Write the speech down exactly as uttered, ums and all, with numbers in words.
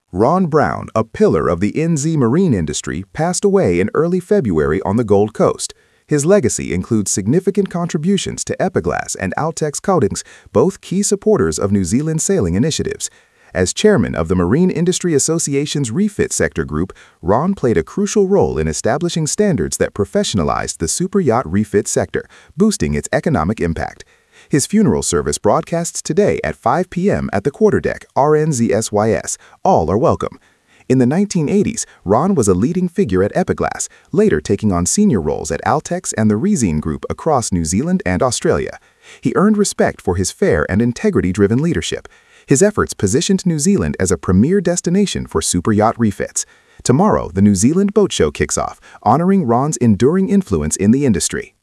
Ron Brown, a pillar of the N Z marine industry, passed away in early February on the Gold Coast. His legacy includes significant contributions to Epiglass and Altex Coatings, both key supporters of New Zealand sailing initiatives. As chairman of the Marine Industry Association's Refit Sector Group, Ron played a crucial role in establishing standards that professionalized the superyacht refit sector, boosting its economic impact. His funeral service broadcasts today at five p m at the quarterdeck, R N Z S Y S. All are welcome. In the nineteen eighties, Ron was a leading figure at Epiglass, later taking on senior roles at Altex and the Resine Group across New Zealand and Australia. He earned respect for his fair and integrity-driven leadership. His efforts positioned New Zealand as a premier destination for superyacht refits. Tomorrow, the New Zealand Boat Show kicks off, honoring Ron's enduring influence in the industry.